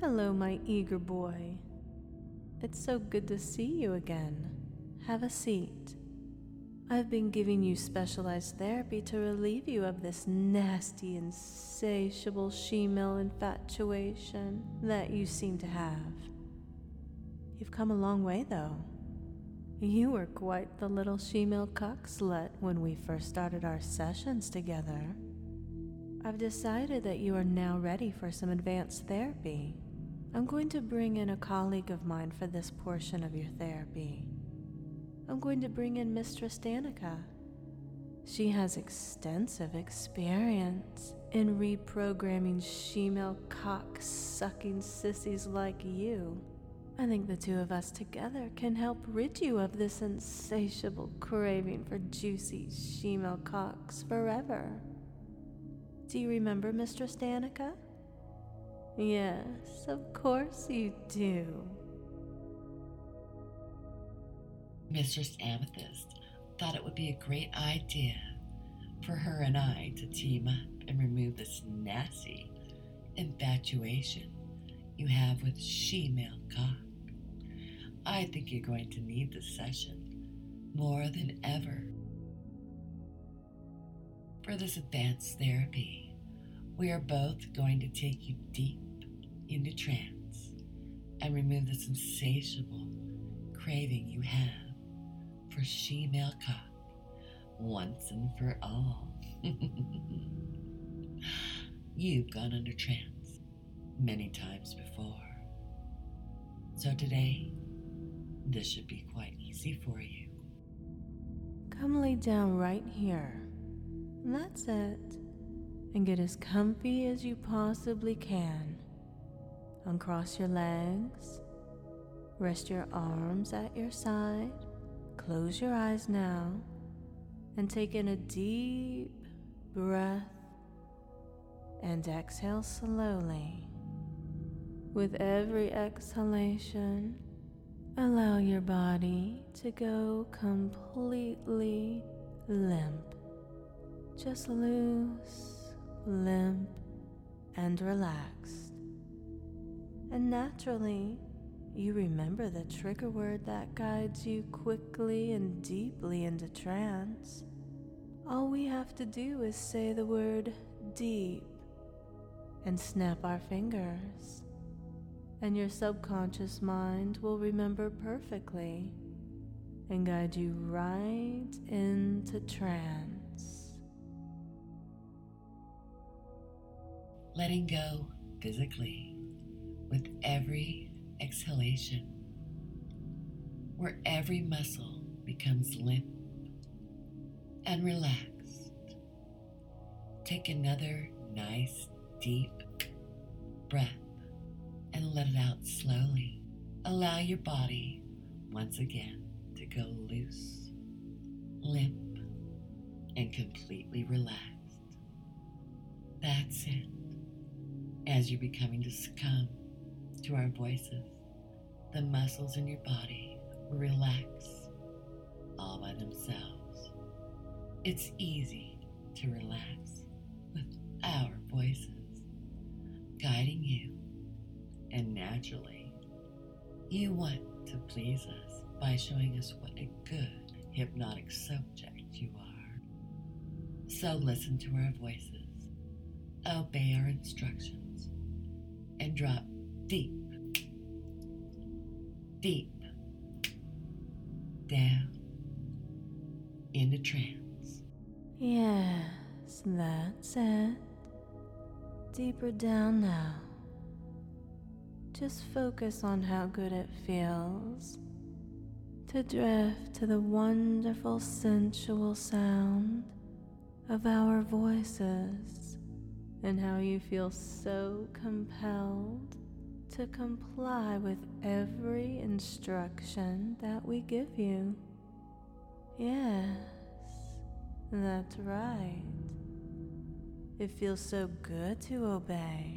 Hello, my eager boy. It's so good to see you again. Have a seat. I've been giving you specialized therapy to relieve you of this nasty, insatiable she-male infatuation that you seem to have. You've come a long way, though. You were quite the little she-male cock slut when we first started our sessions together. I've decided that you are now ready for some advanced therapy. I'm going to bring in a colleague of mine for this portion of your therapy. I'm going to bring in Mistress Danica. She has extensive experience in reprogramming she-male cock-sucking sissies like you. I think the two of us together can help rid you of this insatiable craving for juicy she-male cocks forever. Do you remember Mistress Danica? Yes, of course you do. Mistress Amethyst thought it would be a great idea for her and I to team up and remove this nasty infatuation you have with she-male cock. I think you're going to need this session more than ever. For this advanced therapy, we are both going to take you deep into trance and remove this insatiable craving you have for she-male cock once and for all. You've gone under trance many times before. So today, this should be quite easy for you. Come lay down right here. That's it. And get as comfy as you possibly can. Uncross your legs. Rest your arms at your side. Close your eyes now. And take in a deep breath. And exhale slowly. With every exhalation, allow your body to go completely limp. Just loose, limp, and relaxed. And naturally, you remember the trigger word that guides you quickly and deeply into trance. All we have to do is say the word deep and snap our fingers. And your subconscious mind will remember perfectly and guide you right into trance. Letting go physically with every exhalation, where every muscle becomes limp and relaxed. Take another nice deep breath and let it out slowly. Allow your body once again to go loose, limp, and completely relaxed. That's it. As you're becoming to succumb to our voices, the muscles in your body will relax all by themselves. It's easy to relax with our voices guiding you. And naturally, you want to please us by showing us what a good hypnotic subject you are. So listen to our voices, obey our instructions, and drop deep, deep down into trance. Yes, that's it. Deeper down now. Just focus on how good it feels to drift to the wonderful sensual sound of our voices and how you feel so compelled to comply with every instruction that we give you. Yes, that's right. It feels so good to obey.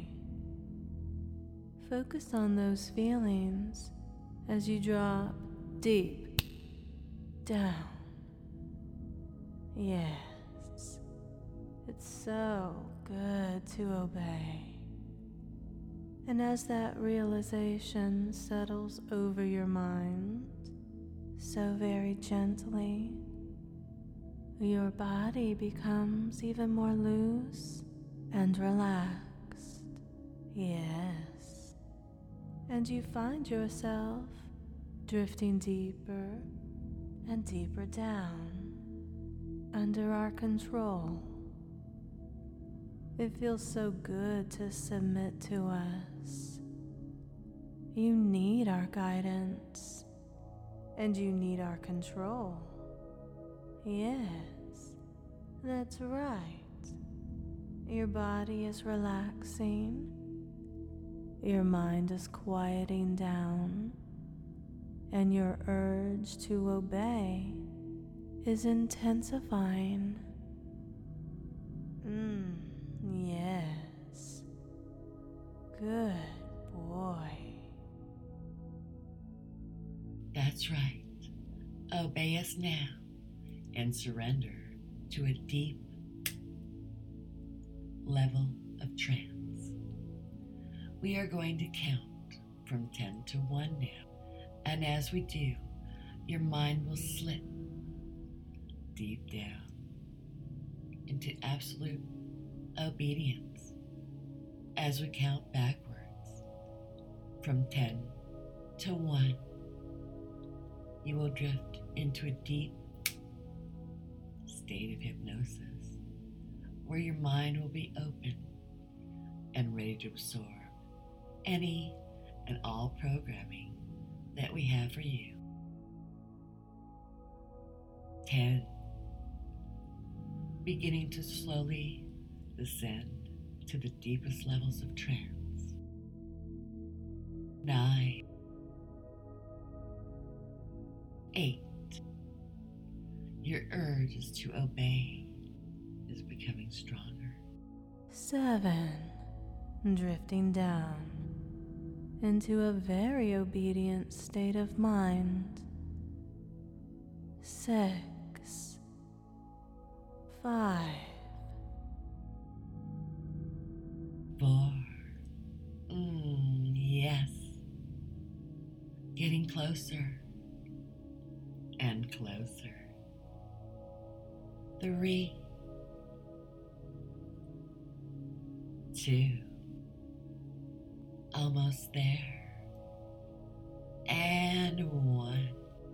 Focus on those feelings as you drop deep down. Yes, it's so good to obey. And as that realization settles over your mind, so very gently, your body becomes even more loose and relaxed. Yes. And you find yourself drifting deeper and deeper down under our control. It feels so good to submit to us. You need our guidance, and you need our control. Yes, that's right. Your body is relaxing, your mind is quieting down, and your urge to obey is intensifying. Yes. Good boy. That's right. Obey us now and surrender to a deep level of trance. We are going to count from 10 to 1 now, and as we do, your mind will slip deep down into absolute obedience. As we count backwards from 10 to 1, you will drift into a deep state of hypnosis where your mind will be open and ready to absorb any and all programming that we have for you. 10. Beginning to slowly descend to the deepest levels of trance. 9. 8. Your urge to obey is becoming stronger. 7. Drifting down into a very obedient state of mind. 6. 5. 4. Yes. Getting closer and closer. 3. 2. Almost there. And 1.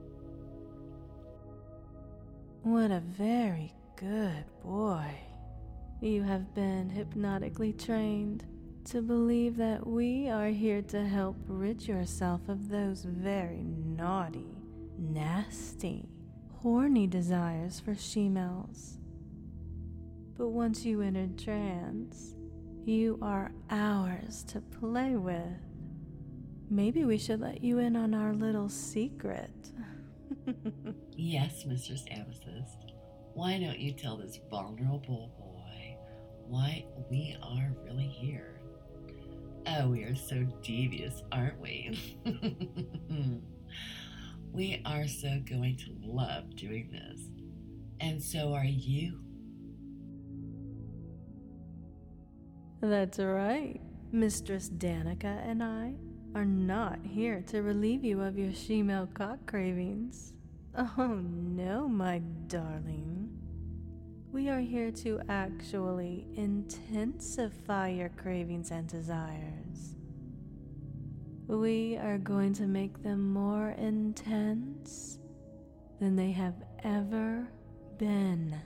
What a very good boy. You have been hypnotically trained to believe that we are here to help rid yourself of those very naughty, nasty, horny desires for she-males. But once you entered trance, you are ours to play with. Maybe we should let you in on our little secret. Yes, Mistress Amethyst. Why don't you tell this vulnerable boy why we are really here? Oh, we are so devious, aren't we? We are so going to love doing this. And so are you. That's right. Mistress Danica and I are not here to relieve you of your she-male cock cravings. Oh no, my darling. We are here to actually intensify your cravings and desires. We are going to make them more intense than they have ever been.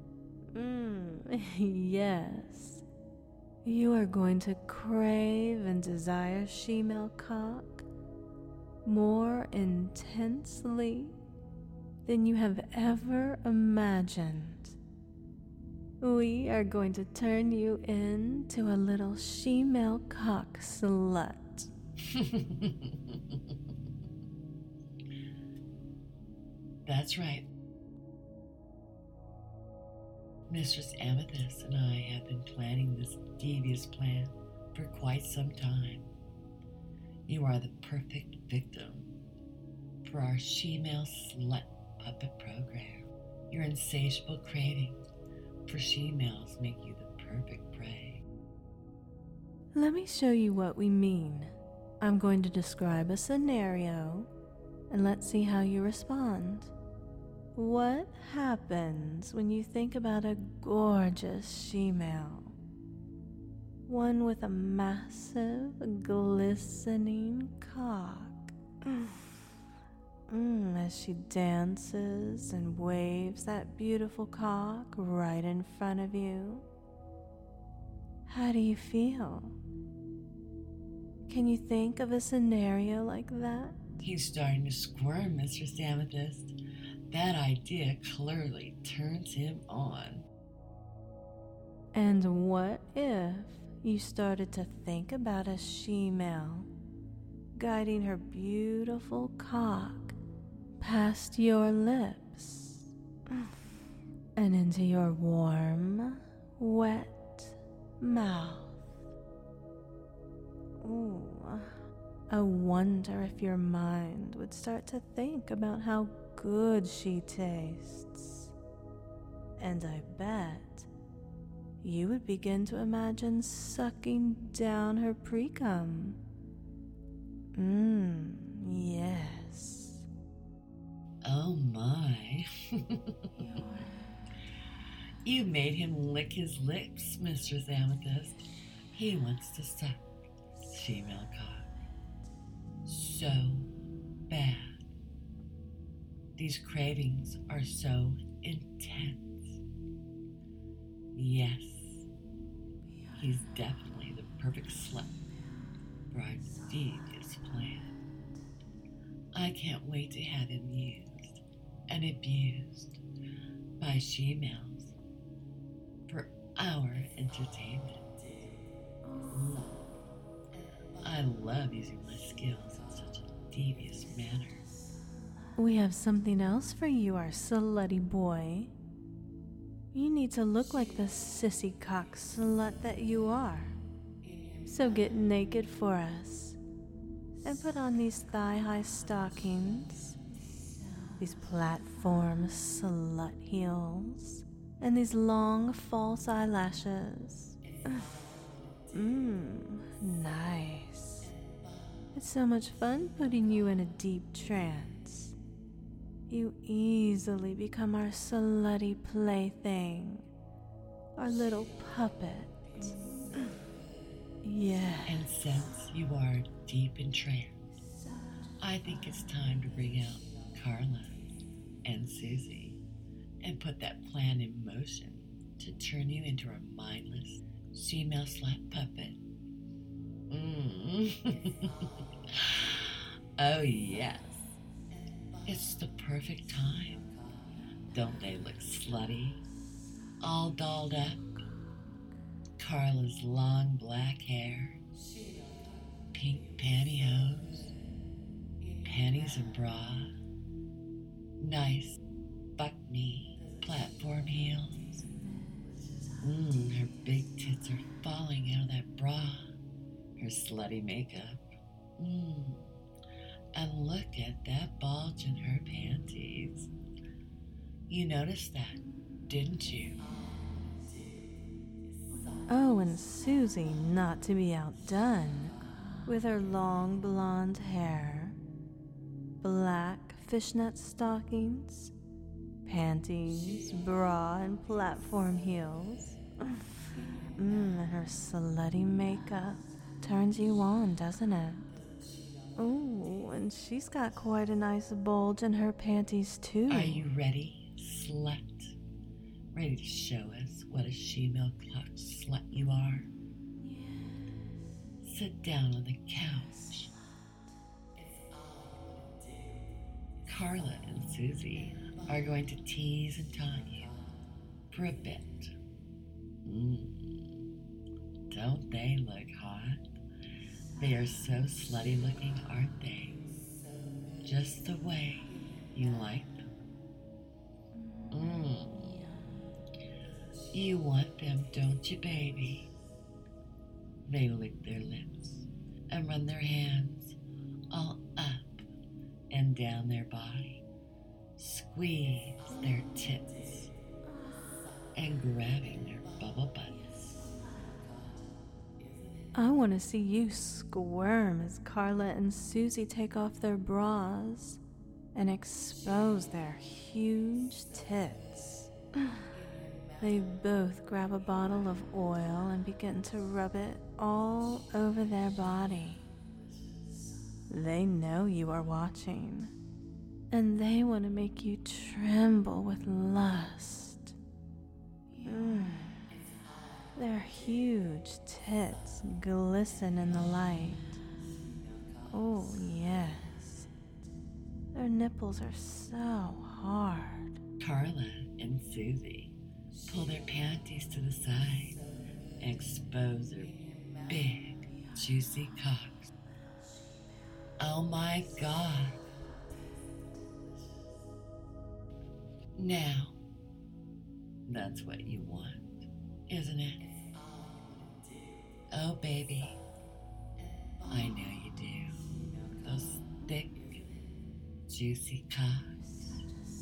Yes. You are going to crave and desire she-male cock more intensely than you have ever imagined. We are going to turn you into a little she-male cock slut. That's right. Mistress Amethyst and I have been planning this devious plan for quite some time. You are the perfect victim for our she-male slut puppet program. Your insatiable craving for she-males make you the perfect prey. Let me show you what we mean. I'm going to describe a scenario, and let's see how you respond. What happens when you think about a gorgeous she-male? One with a massive, glistening cock. As she dances and waves that beautiful cock right in front of you. How do you feel? Can you think of a scenario like that? He's starting to squirm, Mr. Amethyst. That idea clearly turns him on. And what if you started to think about a she-male guiding her beautiful cock past your lips and into your warm, wet mouth? Ooh, I wonder if your mind would start to think about how good she tastes. And I bet you would begin to imagine sucking down her precum. Yes. Oh my. You made him lick his lips, Mistress Amethyst. He wants to suck female cock. So bad. These cravings are so intense. Yes, he's definitely the perfect slut for our devious plan. I can't wait to have him used and abused by she-males for our entertainment. I love using my skills in such a devious manner. We have something else for you, our slutty boy. You need to look like the sissy cock slut that you are. So get naked for us and put on these thigh-high stockings, these platform slut heels, and these long false eyelashes. Nice. It's so much fun putting you in a deep trance. You easily become our slutty plaything, our little puppet. Yeah. And since you are deep in trance, I think it's time to bring out Carla and Susie and put that plan in motion to turn you into a mindless female slut puppet. Oh yes, it's the perfect time. Don't they look slutty? All dolled up. Carla's long black hair, pink pantyhose, panties and bra, nice buck-knee platform heels. Her big tits are falling out of that bra, her slutty makeup. And look at that bulge in her panties. You noticed that, didn't you? Oh, and Susie, not to be outdone, with her long blonde hair, black fishnet stockings, panties, bra, and platform heels. And her slutty makeup turns you on, doesn't it? Ooh, and she's got quite a nice bulge in her panties, too. Are you ready, slut? Ready to show us what a she-male clutch slut you are? Sit down on the couch. Carla and Susie are going to tease and taunt you for a bit. Don't they look hot? They are so slutty looking, aren't they? Just the way you like them. You want them, don't you, baby? They lick their lips and run their hands all up and down their body, squeeze their tits, and grabbing their bubble butts. I want to see you squirm as Carla and Susie take off their bras and expose their huge tits. They both grab a bottle of oil and begin to rub it all over their body. They know you are watching, and they want to make you tremble with lust. Their huge tits glisten in the light. Oh, yes. Their nipples are so hard. Carla and Susie pull their panties to the side and expose their big, juicy cocks. Oh my God. Now, that's what you want, isn't it? Oh, baby, I know you do. Those thick, juicy cocks.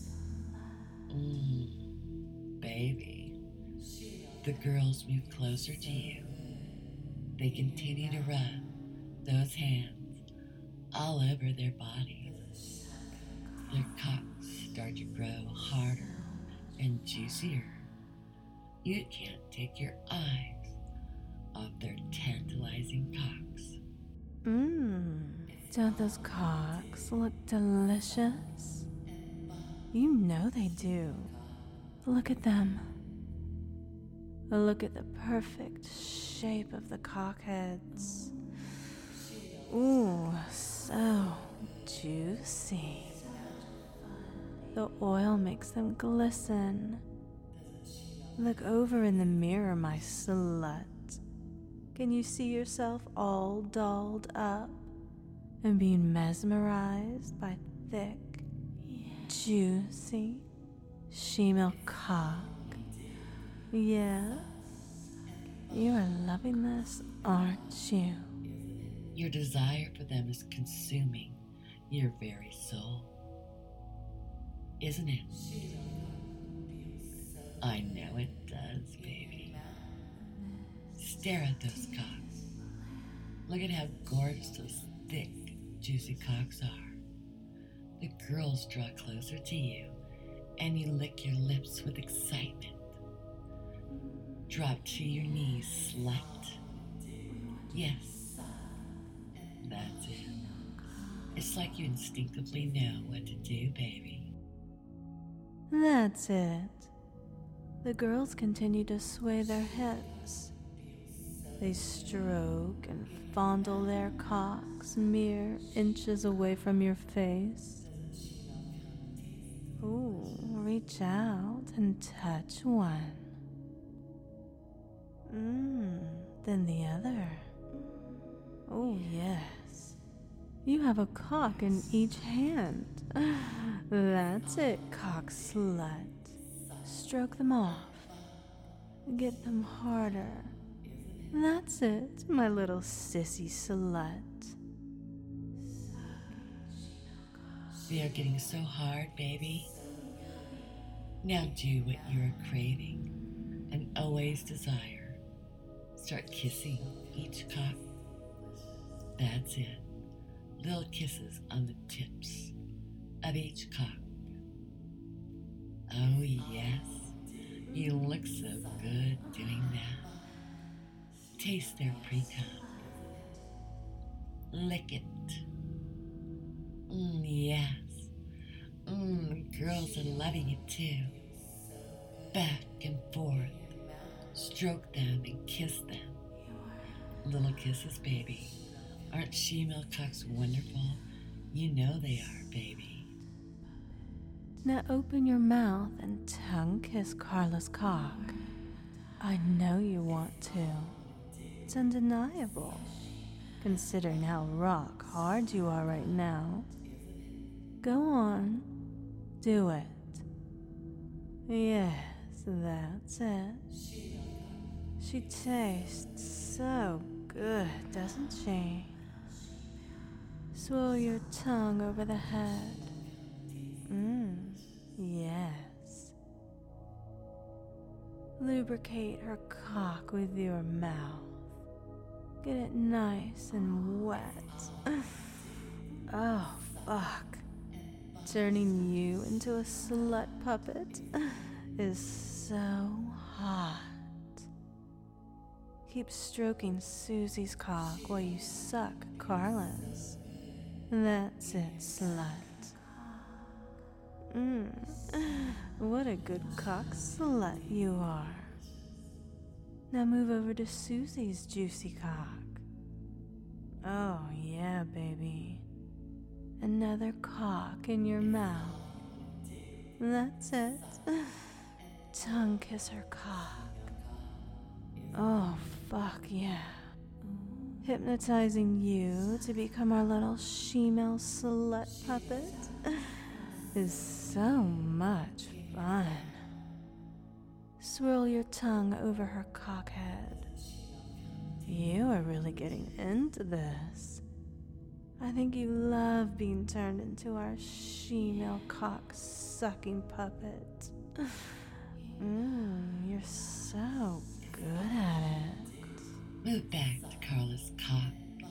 Baby. The girls move closer to you. They continue to rub those hands all over their bodies. Their cocks start to grow harder and juicier. You can't take your eyes off their tantalizing cocks. Don't those cocks look delicious? You know they do. Look at them. Look at the perfect shape of the cockheads. Ooh, so juicy. The oil makes them glisten. Look over in the mirror, my slut. Can you see yourself all dolled up and being mesmerized by thick, juicy female cock? Yes, you are loving this, aren't you? Your desire for them is consuming your very soul, isn't it? I know it does, baby. Stare at those cocks. Look at how gorgeous those thick, juicy cocks are. The girls draw closer to you, and you lick your lips with excitement. Drop to your knees, slut. Yes, that's it. It's like you instinctively know what to do, baby. That's it. The girls continue to sway their hips. They stroke and fondle their cocks mere inches away from your face. Ooh, reach out and touch one. Then the other. Oh, yes. You have a cock in each hand. That's it, cock slut. Stroke them off. Get them harder. That's it, my little sissy slut. They are getting so hard, baby. Now do what you are craving and always desire. Start kissing each cock. That's it. Little kisses on the tips of each cock. Oh, yes. You look so good doing that. Taste their pre-cum. Lick it. Yes. Girls are loving it too. Back and forth. Stroke them and kiss them. Little kisses, baby. Aren't she-male cocks wonderful? You know they are, baby. Now open your mouth and tongue kiss Carla's cock. I know you want to. It's undeniable, considering how rock hard you are right now. Go on, do it. Yes, that's it. She tastes so good, doesn't she? Swirl your tongue over the head. Yes. Lubricate her cock with your mouth. Get it nice and wet. Oh, fuck. Turning you into a slut puppet is so hot. Keep stroking Susie's cock while you suck Carla's. That's it, slut. What a good cock slut you are. Now move over to Susie's juicy cock. Oh yeah, baby. Another cock in your mouth. That's it. Tongue kiss her cock. Oh, fuck yeah. Hypnotizing you to become our little she-male slut puppet is so much fun. Swirl your tongue over her cockhead. You are really getting into this. I think you love being turned into our she-male cock-sucking puppet. You're so good at it. Move back to Carla's cock.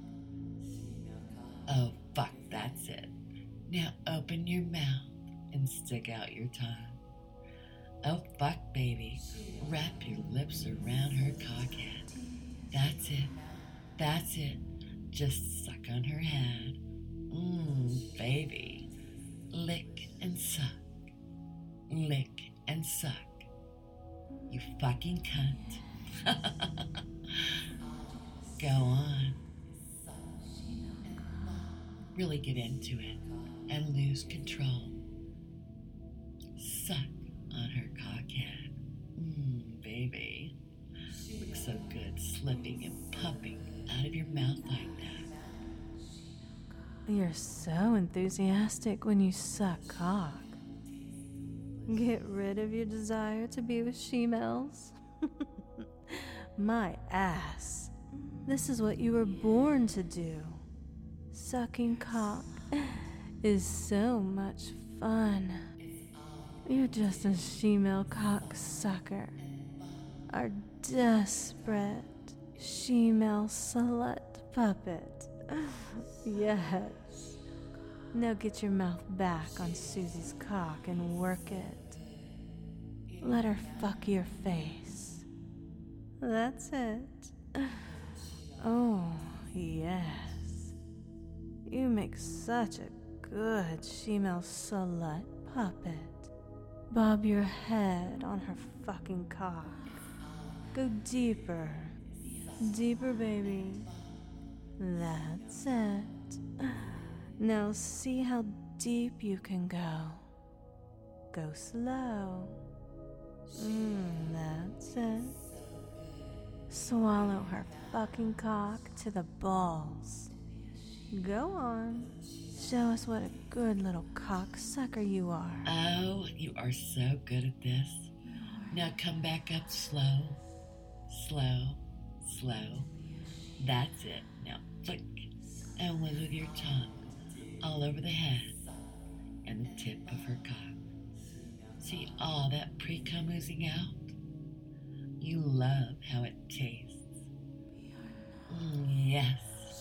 Oh, fuck, that's it. Now open your mouth and stick out your tongue. Oh, fuck, baby. Wrap your lips around her cockhead. That's it. That's it. Just suck on her head. Baby. Lick and suck. Lick and suck. You fucking cunt. Go on. Really get into it and lose control. Suck on her cockhead. Baby. Looks so good slipping and pumping out of your mouth like that. You're so enthusiastic when you suck cock. Get rid of your desire to be with she-males. My ass. This is what you were born to do. Sucking cock is so much fun. You're just a she-male cock sucker. Our desperate she-male slut puppet. Yes. Now get your mouth back on Susie's cock and work it. Let her fuck your face. That's it. Oh, yes. You make such a good she-male slut puppet. Bob your head on her fucking cock. Go deeper. Deeper, baby. That's it. Now see how deep you can go. Go slow. That's it. Swallow her fucking cock to the balls. Go on. Show us what a good little cocksucker you are. Oh, you are so good at this. Now come back up slow. Slow. Slow. That's it. Now flick and wiggle your tongue all over the head and the tip of her cock. See all that pre-cum oozing out? You love how it tastes. Yes.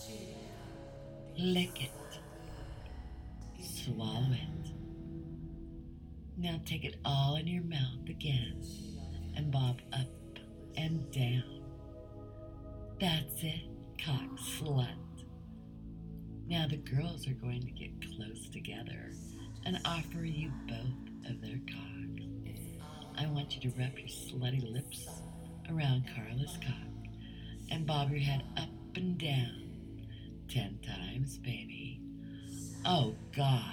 Lick it. Swallow it. Now take it all in your mouth again and bob up and down. That's it, cock slut. Now the girls are going to get close together and offer you both of their cocks. I want you to wrap your slutty lips around Carla's cock and bob your head up and down 10 times, baby. Oh, God.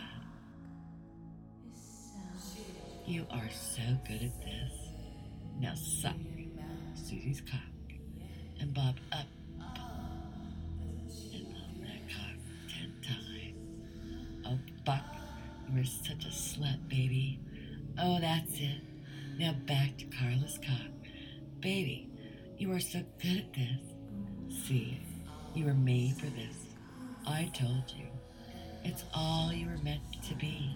You are so good at this. Now suck Susie's cock and bob up and on that cock 10 times. Oh, fuck. You are such a slut, baby. Oh, that's it. Now back to Carla's cock. Baby, you are so good at this. See, you were made for this. I told you. It's all you were meant to be.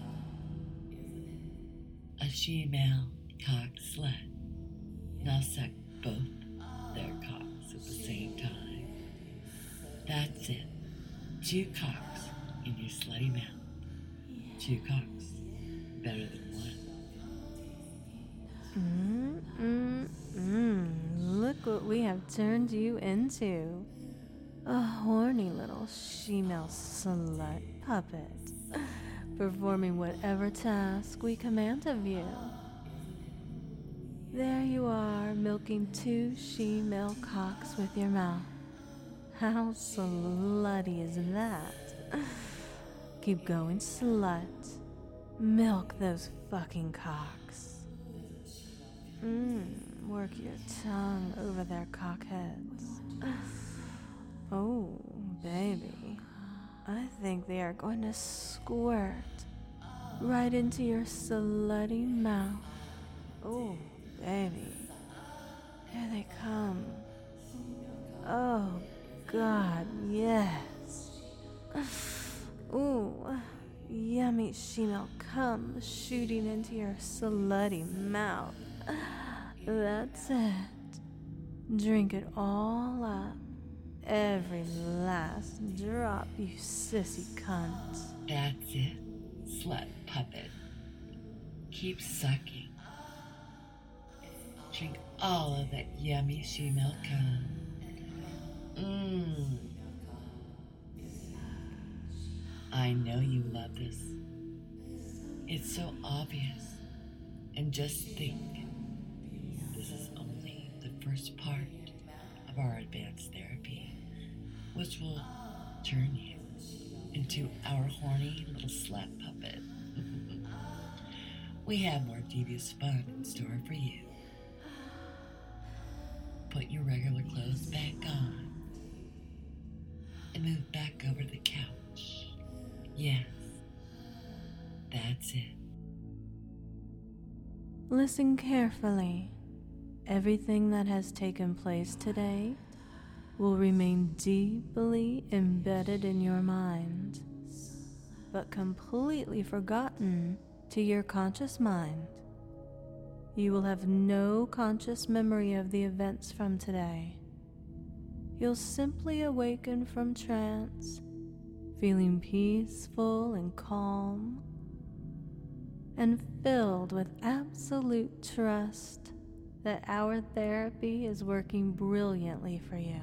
A she-male cock slut. Now suck both their cocks at the same time. 2 cocks in your slutty mouth. 2 cocks, better than 1. Look what we have turned you into. A horny little she-male slut puppet, performing whatever task we command of you. There you are, milking 2 she-male cocks with your mouth. How slutty is that? Keep going, slut. Milk those fucking cocks. Work your tongue over their cockheads. Oh, baby. I think they are going to squirt right into your slutty mouth. Oh, baby. Here they come. Oh, God, yes. Ooh, yummy she-male cum shooting into your slutty mouth. That's it. Drink it all up. Every last drop, you sissy cunt. That's it, slut puppet. Keep sucking. Drink all of that yummy she-male cum. I know you love this. It's so obvious. And just think, this is only the first part of our advanced therapy, which will turn you into our horny little slut puppet. We have more devious fun in store for you. Put your regular clothes back on and move back over to the couch. Yes, that's it. Listen carefully. Everything that has taken place today will remain deeply embedded in your mind, but completely forgotten to your conscious mind. You will have no conscious memory of the events from today. You'll simply awaken from trance, feeling peaceful and calm, and filled with absolute trust that our therapy is working brilliantly for you.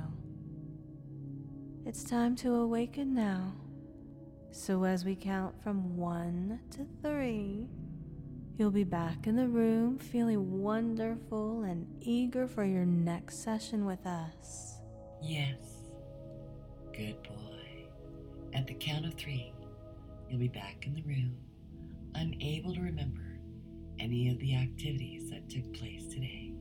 It's time to awaken now. So as we count from 1 to 3, you'll be back in the room feeling wonderful and eager for your next session with us. Yes, good boy. At the count of 3, you'll be back in the room, unable to remember any of the activities that took place today.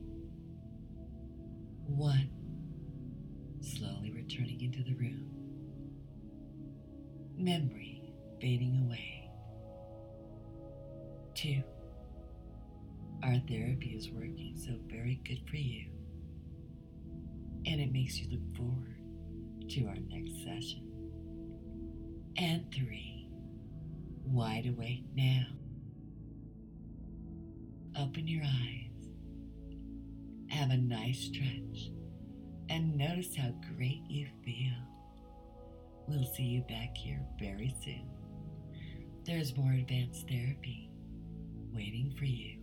1, slowly returning into the room. Memory fading away. 2, our therapy is working so very good for you, and it makes you look forward to our next session. And 3, wide awake now. Open your eyes, have a nice stretch, and notice how great you feel. We'll see you back here very soon. There's more advanced therapy waiting for you.